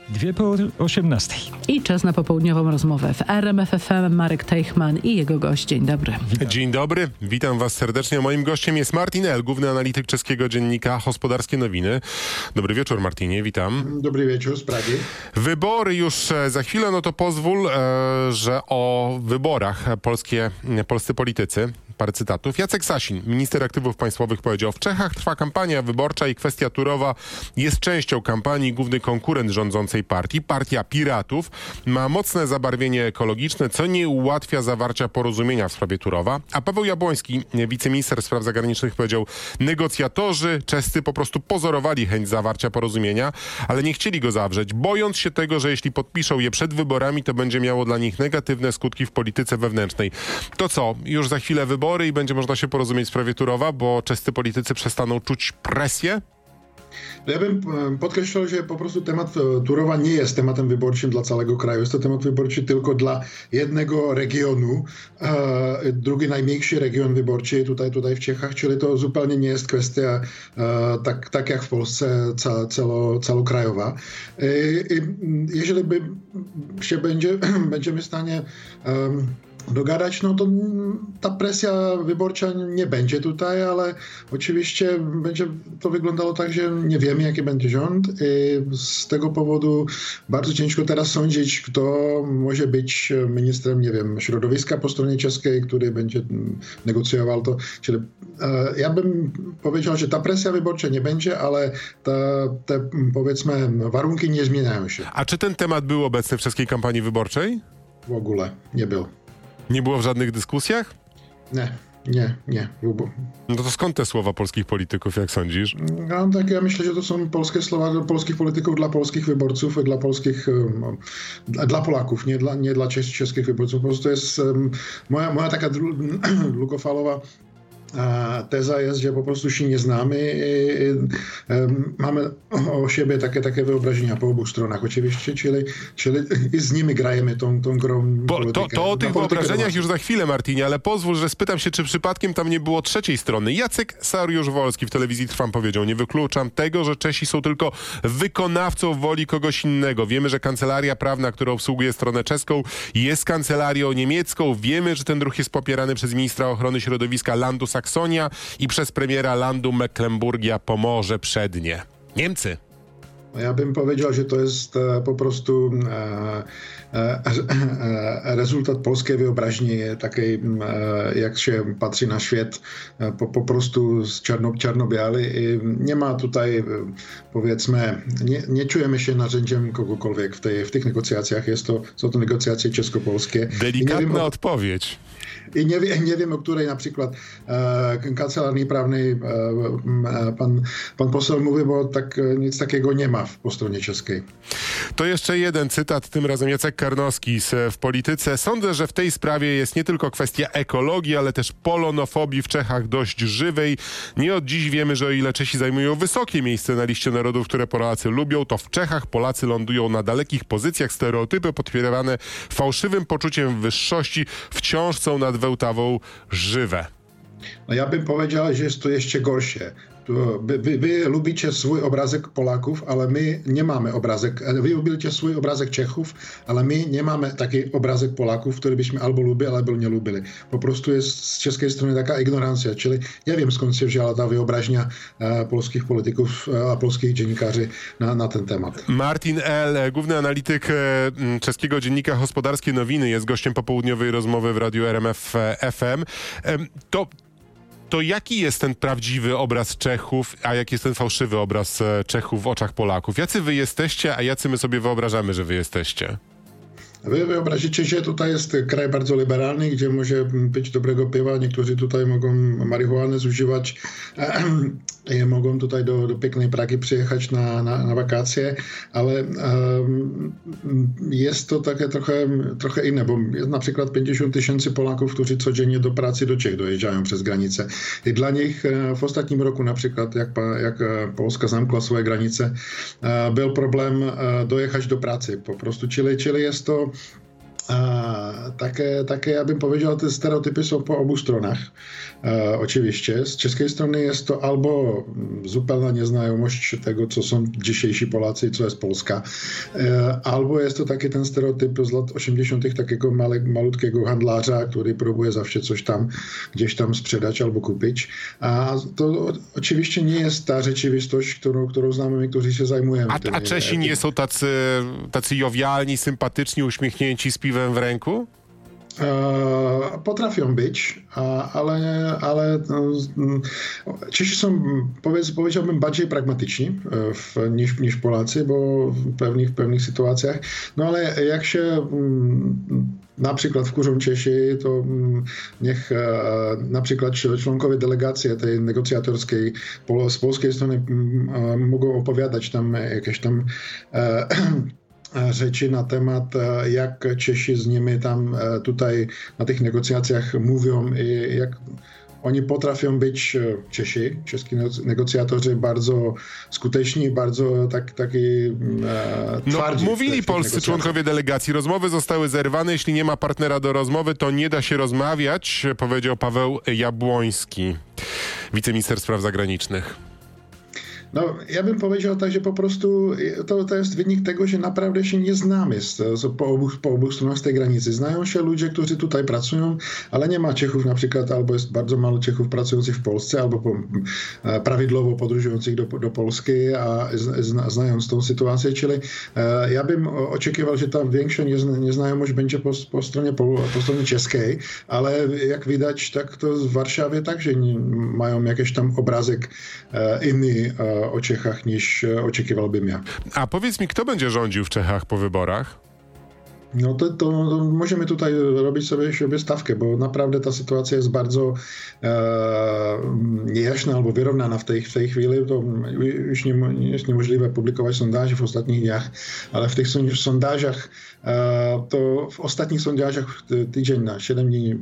7:02 I czas na popołudniową rozmowę w RMF FM. Marek Teichmann i jego gość. Dzień dobry. Dzień dobry, witam was serdecznie. Moim gościem jest Martin L., główny analityk czeskiego dziennika Hospodarskie Nowiny. Dobry wieczór, Martinie, witam. Dobry wieczór, z Pragi. Wybory już za chwilę, no to pozwól, że o wyborach polscy politycy, parę cytatów. Jacek Sasin, minister aktywów państwowych, powiedział: w Czechach trwa kampania wyborcza i kwestia Turowa jest częścią kampanii. Główny konkurent rządzącej partii, Partia Piratów, ma mocne zabarwienie ekologiczne, co nie ułatwia zawarcia porozumienia w sprawie Turowa. A Paweł Jabłoński, wiceminister spraw zagranicznych, powiedział: negocjatorzy czescy po prostu pozorowali chęć zawarcia porozumienia, ale nie chcieli go zawrzeć, bojąc się tego, że jeśli podpiszą je przed wyborami, to będzie miało dla nich negatywne skutki w polityce wewnętrznej. To co, już za chwilę wybory i będzie można się porozumieć w sprawie Turowa, bo czescy politycy przestaną czuć presję? Ja bym podkreślał, że po prostu temat Turowa nie jest tematem wyborczym dla całego kraju. Jest to temat wyborczy tylko dla jednego regionu, drugi najmniejszy region wyborczy tutaj w Czechach, czyli to zupełnie nie jest kwestia tak jak w Polsce całokrajowa. Jeżeli będziemy w stanie dogadać, no to ta presja wyborcza nie będzie tutaj, ale oczywiście będzie to wyglądało tak, że nie wiemy, jaki będzie rząd. Z tego powodu bardzo ciężko teraz sądzić, kto może być ministrem, nie wiem, środowiska po stronie czeskiej, który będzie negocjował to. Czyli ja bym powiedział, że ta presja wyborcza nie będzie, ale te powiedzmy warunki nie zmieniają się. A czy ten temat był obecny w czeskiej kampanii wyborczej? W ogóle nie był. Nie było w żadnych dyskusjach? Nie. No to skąd te słowa polskich polityków, jak sądzisz? No, tak, ja myślę, że to są polskie słowa polskich polityków dla polskich wyborców, dla Polaków, nie dla czeskich wyborców. Po prostu to jest moja taka długofalowa teza jest, że po prostu się nie znamy. Mamy o siebie takie wyobrażenia po obu stronach oczywiście, czyli i z nimi grajemy tą grą politykę. To o tych wyobrażeniach już za chwilę, Martinie, ale pozwól, że spytam się, czy przypadkiem tam nie było trzeciej strony. Jacek Saryusz-Wolski w telewizji Trwam powiedział: nie wykluczam tego, że Czesi są tylko wykonawcą woli kogoś innego. Wiemy, że kancelaria prawna, która obsługuje stronę czeską, jest kancelarią niemiecką. Wiemy, że ten ruch jest popierany przez ministra ochrony środowiska Landu Saksonia i przez premiera Landu Mecklenburgia Pomorze Przednie. Niemcy. Ja bym powiedział, że to jest po prostu rezultat polskiej wyobraźni, takiej jak się patrzy na świat, po prostu z czarno-biały. Nie ma tutaj, powiedzmy, nie czujemy się narzędziem kogokolwiek w tych negocjacjach. Są to negocjacje czesko-polskie. Delikatna odpowiedź. I nie wiem, o której na przykład kancelarii prawnej pan poseł mówi, bo nic takiego nie ma po stronie czeskiej. To jeszcze jeden cytat, tym razem Jacek Karnowski w Polityce. Sądzę, że w tej sprawie jest nie tylko kwestia ekologii, ale też polonofobii w Czechach dość żywej. Nie od dziś wiemy, że o ile Czesi zajmują wysokie miejsce na liście narodów, które Polacy lubią, to w Czechach Polacy lądują na dalekich pozycjach. Stereotypy podpierane fałszywym poczuciem wyższości wciąż są nad Wełtawą żywe. No ja bym powiedział, że jest to jeszcze gorsze. Wy lubicie swój obrazek Polaków, ale my nie mamy obrazek. Wy lubicie swój obrazek Czechów, ale my nie mamy taki obrazek Polaków, który byśmy albo lubili, albo nie lubili. Po prostu jest z czeskiej strony taka ignorancja. Czyli ja wiem, skąd się wzięła ta wyobraźnia polskich polityków, a polskich dziennikarzy na ten temat. Martin L., główny analityk czeskiego dziennika Hospodarskie Nowiny, jest gościem popołudniowej rozmowy w radiu RMF FM. To jaki jest ten prawdziwy obraz Czechów, a jaki jest ten fałszywy obraz Czechów w oczach Polaków? Jacy wy jesteście, a jacy my sobie wyobrażamy, że wy jesteście? Wy wyobrazicie się, tutaj jest kraj bardzo liberalny, gdzie może być dobrego piwa. Niektórzy tutaj mogą marihuanę zużywać, mogą tutaj do pięknej Pragi przyjechać na wakacje, ale jest to takie trochę inne, bo jest na przykład 50 000 Polaków, którzy codziennie do pracy do Czech dojeżdżają przez granicę. I dla nich w ostatnim roku na przykład, jak Polska zamkła swoje granice, był problem dojechać do pracy po prostu. Czyli jest to Takie, ja bym powiedział, te stereotypy są po obu stronach. Oczywiście. Z czeskiej strony jest to albo zupełna nieznajomość tego, co są dzisiejsi Polacy i co jest Polska, albo jest to taki ten stereotyp z lat 80. takiego malutkiego handlarza, który próbuje zawsze coś tam gdzieś tam sprzedać albo kupić. A to oczywiście nie jest ta rzeczywistość, którą znamy my, którzy się zajmujemy. A Czesi nie są tacy jowialni, sympatyczni, uśmiechnięci z piwem w ręku? Potrafią być, ale Czesi są, powiedziałbym, bardziej pragmatyczni niż Polacy, bo w pewnych sytuacjach. No ale jak się na przykład wkurzą Czesi, to niech na przykład członkowie delegacji tej negocjatorskiej z polskiej strony mogą opowiadać tam jakieś tam rzeczy na temat, jak Czesi z nimi tam tutaj na tych negocjacjach mówią i jak oni potrafią być, czescy negocjatorzy, bardzo skuteczni, bardzo taki twardzi. Mówili polscy członkowie delegacji, rozmowy zostały zerwane, jeśli nie ma partnera do rozmowy, to nie da się rozmawiać, powiedział Paweł Jabłoński, wiceminister spraw zagranicznych. No, ja bym powiedział tak, że po prostu to jest wynik tego, że naprawdę się nie znamy po obu stronach tej granicy. Znają się ludzie, którzy tutaj pracują, ale nie ma Czechów na przykład, albo jest bardzo mało Czechów pracujących w Polsce, albo prawidłowo podróżujących do Polski, a znając tą sytuację, czyli ja bym oczekiwał, że ta większa nieznajomość będzie po stronie czeskiej, ale jak widać, tak to w Warszawie także mają jakiś tam obrazek inny o Czechach niż oczekiwałbym ja. A powiedz mi, kto będzie rządził w Czechach po wyborach? No to możemy tutaj robić sobie stawkę, bo naprawdę ta sytuacja jest bardzo niejasna albo wyrównana w tej chwili. To już jest niemożliwe publikować sondaży w ostatnich dniach, ale w tych sondażach, to w ostatnich sondażach tydzień na 7 dni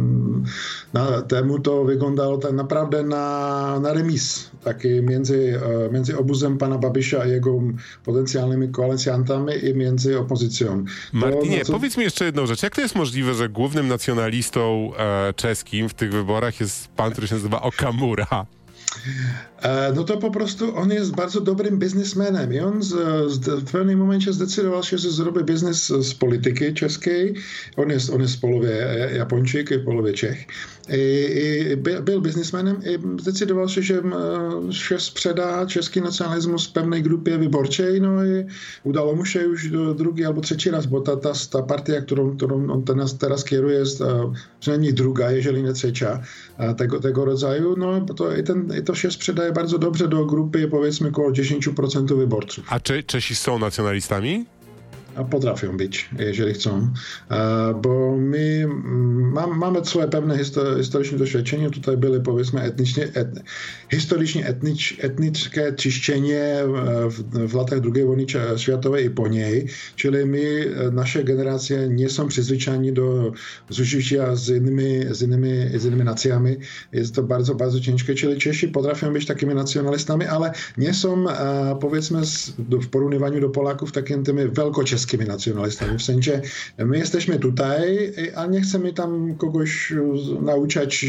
temu to wyglądało tak naprawdę na remis, taki między obozem pana Babisza i jego potencjalnymi koalicjantami i między opozycją. Martinie, powiedz mi jeszcze jedną rzecz. Jak to jest możliwe, że głównym nacjonalistą czeskim w tych wyborach jest pan, który się nazywa Okamura? No to po prostu on jest bardzo dobrym biznesmenem i on w pewnym momencie zdecydował się, że zrobi biznes z polityki czeskiej. On jest w połowie Japończyk i w połowie Czech. I był biznesmenem i zdecydował się, że sprzeda czeski nacjonalizmus pewnej grupie wyborczej. No i udało mu się już drugi albo trzeci raz, bo ta partia, którą on teraz kieruje, jest przynajmniej druga, jeżeli nie trzecia tego rodzaju. No i to się sprzedaje bardzo dobrze do grupy, powiedzmy, około 10% wyborców. A Czesi są nacjonalistami? Potrafią być, jeżeli chcą, bo my mamy swoje pewne historyczne doświadczenie. Tutaj były, powiedzmy, historycznie etniczne czyszczenie w latach II wojny światowej i po niej, czyli nasze generacje nie są przyzwyczajeni do zużycia z innymi nacjami. Jest to bardzo, bardzo ciężkie, czyli Czesi potrafią być takimi nacjonalistami, ale nie są, powiedzmy, w porównywaniu do Polaków takimi wielkoczeskimi nacjonalistami. W sensie my jesteśmy tutaj, a nie chcemy tam kogoś nauczać,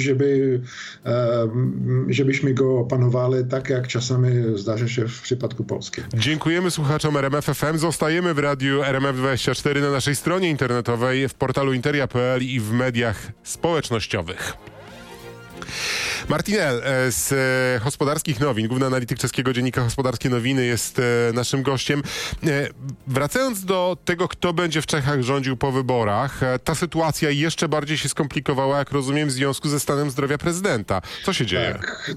żebyśmy go opanowali, tak jak czasami zdarza się w przypadku Polski. Dziękujemy słuchaczom RMF FM. Zostajemy w radiu RMF24 na naszej stronie internetowej, w portalu interia.pl i w mediach społecznościowych. Martinel z Gospodarskich Nowin, główny analityk czeskiego dziennika Gospodarskie Nowiny, jest naszym gościem. Wracając do tego, kto będzie w Czechach rządził po wyborach, ta sytuacja jeszcze bardziej się skomplikowała, jak rozumiem, w związku ze stanem zdrowia prezydenta. Co się dzieje? Tak.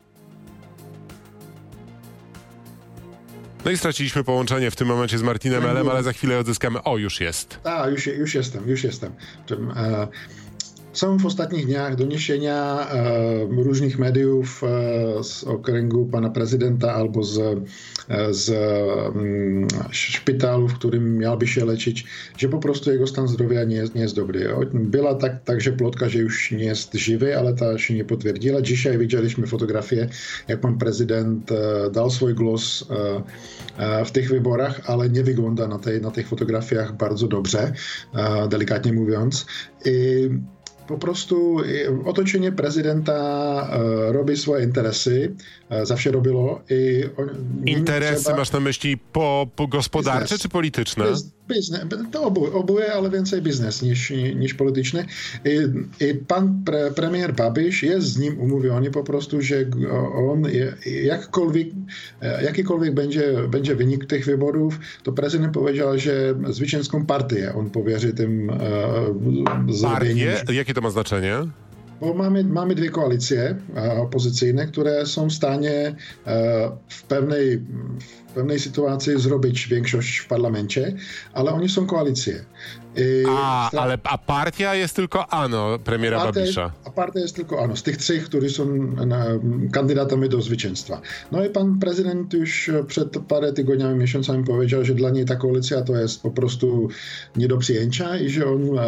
No i straciliśmy połączenie w tym momencie z Martinem Elem, ale za chwilę odzyskamy. O, już jest. Już jestem. są w ostatnich dniach doniesienia różnych mediów z okręgu pana prezydenta albo z szpitalu, w którym miałby się leczyć, że po prostu jego stan zdrowia nie jest dobry. Była także plotka, że już nie jest żywy, ale ta się nie potwierdziła. Dzisiaj widzieliśmy fotografię, jak pan prezydent dał swój głos w tych wyborach, ale nie wygląda na tych fotografiach bardzo dobrze, delikatnie mówiąc. Po prostu otoczenie prezydenta robi swoje interesy, zawsze robiło. Interesy masz na myśli po gospodarcze biznes, czy polityczne? Biznes, to oboje, ale więcej biznes niż polityczny. I pan premier Babiš jest z nim umówiony po prostu, że on jakikolwiek będzie wynik tych wyborów, to prezydent powiedział, że zwycięską partię on powierzy tym zrobieniem. Jakie to ma znaczenie? Bo mamy dwie koalicje opozycyjne, które są w stanie w pewnej sytuacji zrobić większość w parlamencie, ale oni są koalicje. A partia jest tylko premiera Babiša. A partia jest tylko z tych trzech, którzy są kandydatami do zwycięstwa. No i pan prezydent już przed parę tygodniami, miesiącami powiedział, że dla niej ta koalicja to jest po prostu nie do przyjęcia i że on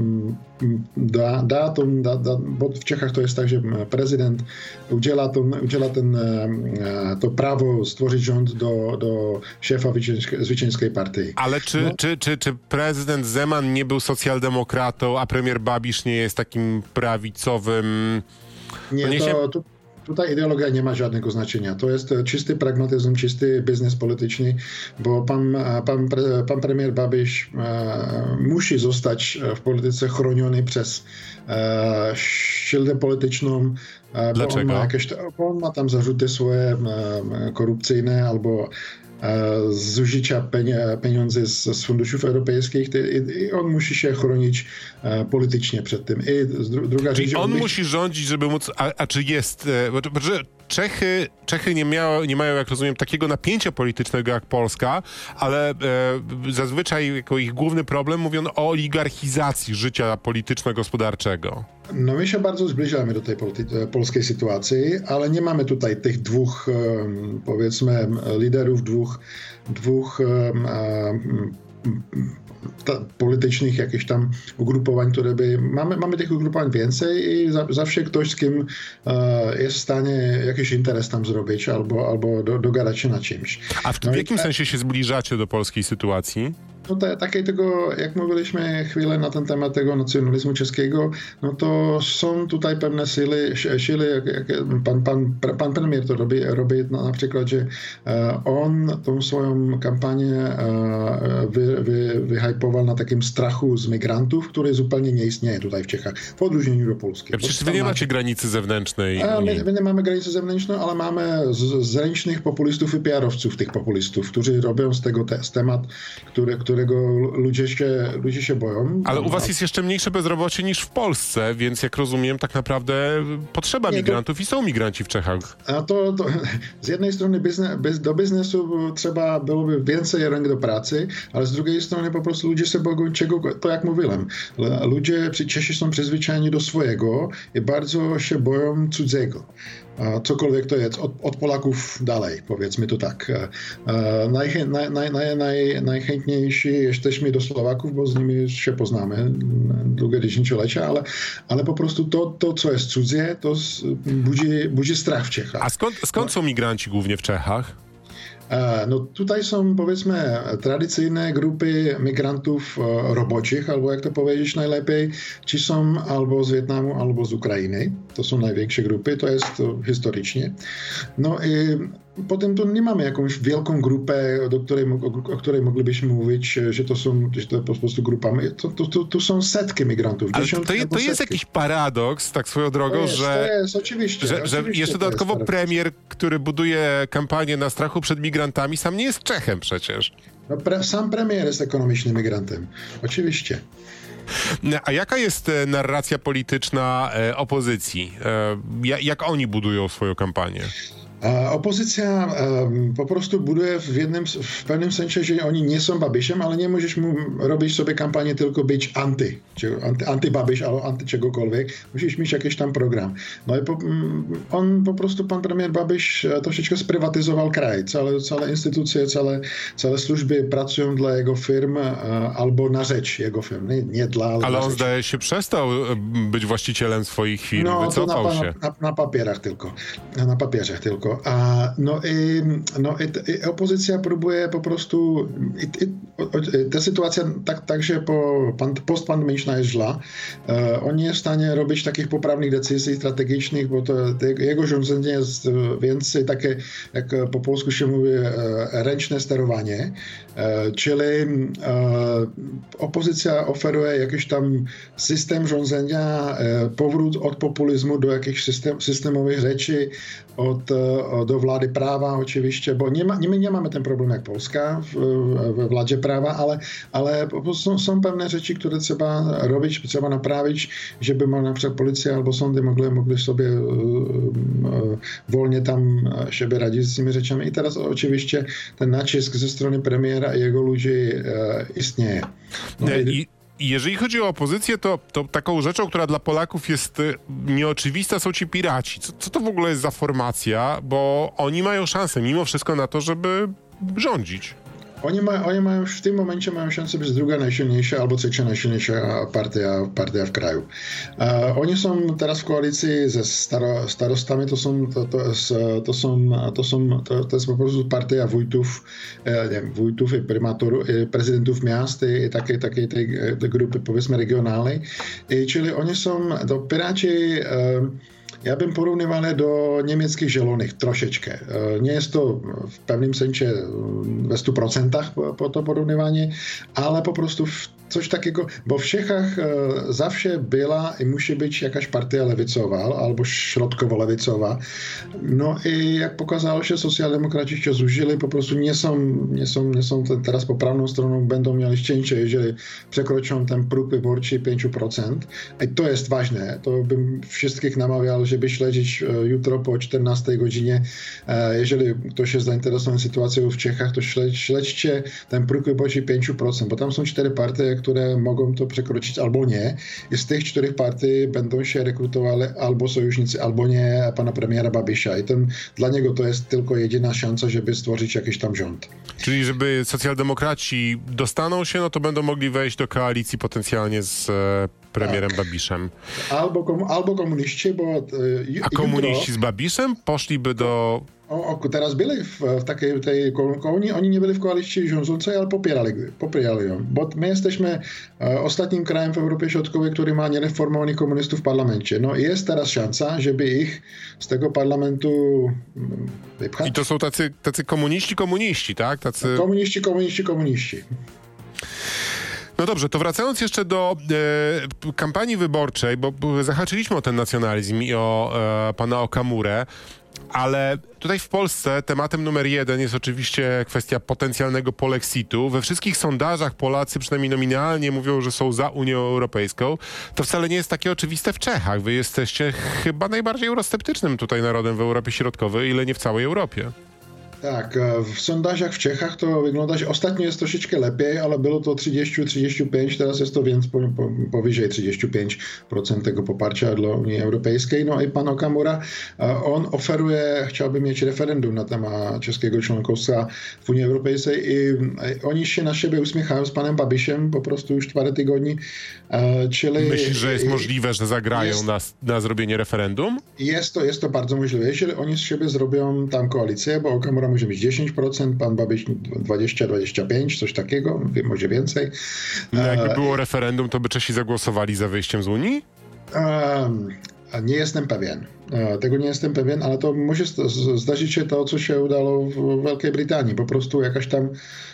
bo w Czechach to jest tak, że prezydent udziela to prawo stworzyć rząd do szefa zwycięskiej partii. Ale czy prezydent Zeman nie był socjaldemokratą, a premier Babiš nie jest takim prawicowym... Tutaj ideologia nie ma żadnego znaczenia. To jest czysty pragmatyzm, czysty biznes polityczny, bo pan premier Babiš musi zostać w polityce chroniony przez sildę polityczną. Dlaczego? Bo on ma tam zarzuty swoje korupcyjne albo zużycia pieniędzy z funduszów europejskich i on musi się chronić politycznie przed tym. I druga Czyli rzecz, on musi rządzić, żeby móc... A czy jest... Czechy nie mają, jak rozumiem, takiego napięcia politycznego jak Polska, ale zazwyczaj jako ich główny problem mówiono o oligarchizacji życia polityczno-gospodarczego. No my się bardzo zbliżamy do tej polskiej sytuacji, ale nie mamy tutaj tych dwóch, powiedzmy, liderów, dwóch politycznych jakichś tam ugrupowań, które mamy tych ugrupowań więcej i zawsze ktoś, z kim jest w stanie jakiś interes tam zrobić albo dogadać się na czymś. A w jakim sensie się zbliżacie do polskiej sytuacji? No tego, jak mówiliśmy chwilę na ten temat tego nacjonalizmu czeskiego, no to są tutaj pewne siły, jak pan premier to robi na przykład, że on tą swoją kampanię wyhypował na takim strachu z migrantów, który zupełnie nie istnieje tutaj w Czechach, w odróżnieniu do Polski. Przecież wy nie macie granicy zewnętrznej. My nie mamy granicy zewnętrznej, ale mamy zręcznych populistów i PR-owców tych populistów, którzy robią z tego temat, którego ludzie się boją. Ale u was jest jeszcze mniejsze bezrobocie niż w Polsce, więc jak rozumiem, tak naprawdę potrzeba migrantów i są migranci w Czechach. A to z jednej strony do biznesu trzeba byłoby więcej rąk do pracy, ale z drugiej strony po prostu ludzie się boją czego, to jak mówiłem. Czesi są przyzwyczajeni do swojego i bardzo się boją cudzego. Cokolwiek to jest, od Polaków dalej, powiedzmy to tak. Najchętniejsi jesteśmy do Słowaków, bo z nimi się poznamy długie dziesięciolecia, ale po prostu to co jest cudzie, to budzi strach w Czechach. A skąd są migranci głównie w Czechach? No tutaj są, powiedzmy, tradycyjne grupy migrantów roboczych, albo jak to powiedzieć najlepiej, ci są albo z Wietnamu, albo z Ukrainy. To są największe grupy, to jest to No i potem tu nie mamy jakąś wielką grupę, o której moglibyśmy mówić, że to po prostu grupa. Tu są setki migrantów. Ale to jest jakiś paradoks, tak swoją drogą, że oczywiście, że jeszcze dodatkowo premier, który buduje kampanię na strachu przed migrantami, sam nie jest Czechem przecież. No, sam premier jest ekonomicznym migrantem. Oczywiście. A jaka jest narracja polityczna opozycji? Jak oni budują swoją kampanię? Opozycja po prostu buduje w pewnym sensie, że oni nie są Babišem, ale nie możesz mu robić sobie kampanię tylko być anty-Babiš albo anty czegokolwiek. Musisz mieć jakiś tam program. No i pan premier Babiš troszeczkę sprywatyzował kraj. Całe instytucje, całe służby pracują dla jego firm albo na rzecz jego firm. Nie dla... Ale on zdaje się przestał być właścicielem swoich firm. No, Wycofał to się. Na papierach tylko. Na papierze tylko. Opozycja próbuje po prostu... Ta sytuacja także postpandemiczna jest źle. On nie jest w stanie robić takich poprawnych decyzji strategicznych, bo jego rządzenie jest więcej takie, jak po polsku się mówi, ręczne sterowanie. Czyli opozycja oferuje jakiś tam system rządzenia, powrót od populizmu do jakichś systemowych rzeczy, do vlády práva oczywiście, bo nie mamy ten problem jak Polska we vládě práva, ale są pewne rzeczy, które trzeba robić, trzeba naprawić, żeby na przykład policja albo sądy mogli sobie wolnie tam siebie radzić z tymi rzeczami. I teraz oczywiście ten nacisk ze strony premiera i jego ludzi istnieje. Jeżeli chodzi o opozycję, to taką rzeczą, która dla Polaków jest nieoczywista, są ci piraci. Co to w ogóle jest za formacja? Bo oni mają szansę mimo wszystko na to, żeby rządzić. Oni mają w tym momencie szansę być druga najsilniejsza albo trzecia najsilniejsza partia w kraju. Oni są teraz w koalicji ze starostami, to jest po prostu partia wójtów i prezydentów miast i takiej tej grupy, powiedzmy, regionalnej. Czyli oni są, Piráti, ja bym porównywał do niemieckich zielonych troszeczkę. Nie jest to w pewnym sensie we 100% po to porównywanie, ale po prostu coś takiego, bo w Czechach zawsze była i musi być jakaś partia lewicowa albo środkowo-lewicowa. No i jak pokazało się, socjaldemokraci się zużyli, po prostu nie są teraz poprawną stroną, będą mieli cięcie, jeżeli przekroczą ten próg wyborczy 5%. I to jest ważne. To bym wszystkich namawiał, żeby śledzić jutro po 14 godzinie. Jeżeli ktoś jest zainteresowany sytuacją w Czechach, to śledźcie ten próg wyborczy 5%, bo tam są 4 partie, które mogą to przekroczyć albo nie. I z tych 4 partii będą się rekrutowały albo sojusznicy, albo nie pana premiera Babiša. I dla niego to jest tylko jedyna szansa, żeby stworzyć jakiś tam rząd. Czyli żeby socjaldemokraci dostaną się, no to będą mogli wejść do koalicji potencjalnie z premierem Babišem. Albo komuniści, bo... A komuniści z Babišem poszliby do... Teraz byli w takiej tej kołonii, oni nie byli w koalicji rządzącej, ale popierali ją. Bo my jesteśmy ostatnim krajem w Europie Środkowej, który ma niereformowanych komunistów w parlamencie. No i jest teraz szansa, żeby ich z tego parlamentu wypchać. I to są tacy komuniści, tak? Komuniści. No dobrze, to wracając jeszcze do kampanii wyborczej, bo zahaczyliśmy o ten nacjonalizm i o pana Okamurę, ale tutaj w Polsce tematem numer 1 jest oczywiście kwestia potencjalnego polexitu. We wszystkich sondażach Polacy, przynajmniej nominalnie, mówią, że są za Unią Europejską. To wcale nie jest takie oczywiste w Czechach. Wy jesteście chyba najbardziej eurosceptycznym tutaj narodem w Europie Środkowej, ile nie w całej Europie. Tak, w sondażach w Czechach to wygląda, że ostatnio jest troszeczkę lepiej, ale było to 30-35, teraz jest to więc powyżej 35% tego poparcia dla Unii Europejskiej. No i pan Okamura, on oferuje, chciałby mieć referendum na temat czeskiego członkostwa w Unii Europejskiej i oni się na siebie uśmiechają z panem Babišem po prostu już 4 tygodni. Myślisz, że jest możliwe, że zagrają na zrobienie referendum? Jest to bardzo możliwe. Jeśli oni z siebie zrobią tam koalicję, bo Okamura może mieć 10%, pan Babiš 20-25%, coś takiego, może więcej. No jakby było referendum, to by Czesi zagłosowali za wyjściem z Unii? Nie jestem pewien. Tego nie jestem pewien, ale to może zdarzyć się to, co się udało w Wielkiej Brytanii. Po prostu jakaś tam,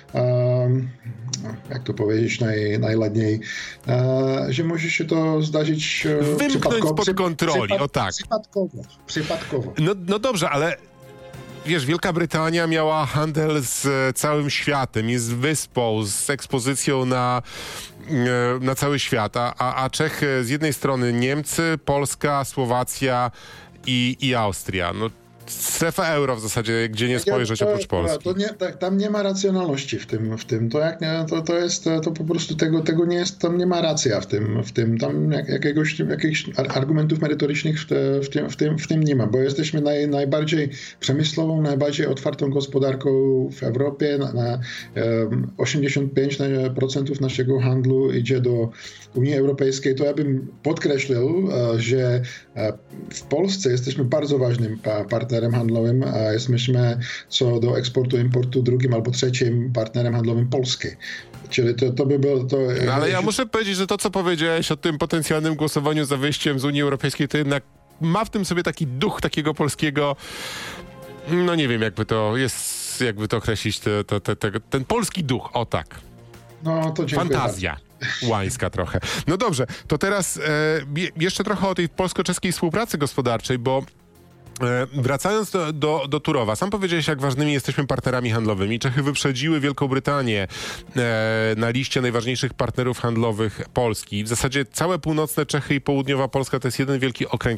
jak to powiedzieć najładniej, że może się to zdarzyć wymknąć spod kontroli, o tak. Przypadkowo. No dobrze, ale wiesz, Wielka Brytania miała handel z całym światem, jest wyspą, z ekspozycją na cały świat, a Czechy z jednej strony Niemcy, Polska, Słowacja i Austria. No, strefa euro w zasadzie, gdzie nie spojrzeć oprócz Polski. Tam nie ma racjonalności w tym. To jest to po prostu tego nie jest, tam nie ma racja w tym. Tam jakichś argumentów merytorycznych w tym nie ma, bo jesteśmy najbardziej przemysłową, najbardziej otwartą gospodarką w Europie. 85% naszego handlu idzie do Unii Europejskiej. To ja bym podkreślił, że w Polsce jesteśmy bardzo ważnym partnerem handlowym, a jesteśmy co do eksportu, importu drugim albo trzecim partnerem handlowym Polski. Czyli to by było to... No, ale ja muszę powiedzieć, że to, co powiedziałeś o tym potencjalnym głosowaniu za wyjściem z Unii Europejskiej, to jednak ma w tym sobie taki duch takiego polskiego, no nie wiem, jakby to określić, ten polski duch, o tak. No to dziękuję. Fantazja. Łańska trochę. No dobrze, to teraz jeszcze trochę o tej polsko-czeskiej współpracy gospodarczej, bo wracając do Turowa, sam powiedziałeś, jak ważnymi jesteśmy partnerami handlowymi. Czechy wyprzedziły Wielką Brytanię na liście najważniejszych partnerów handlowych Polski. W zasadzie całe północne Czechy i południowa Polska to jest jeden wielki okręg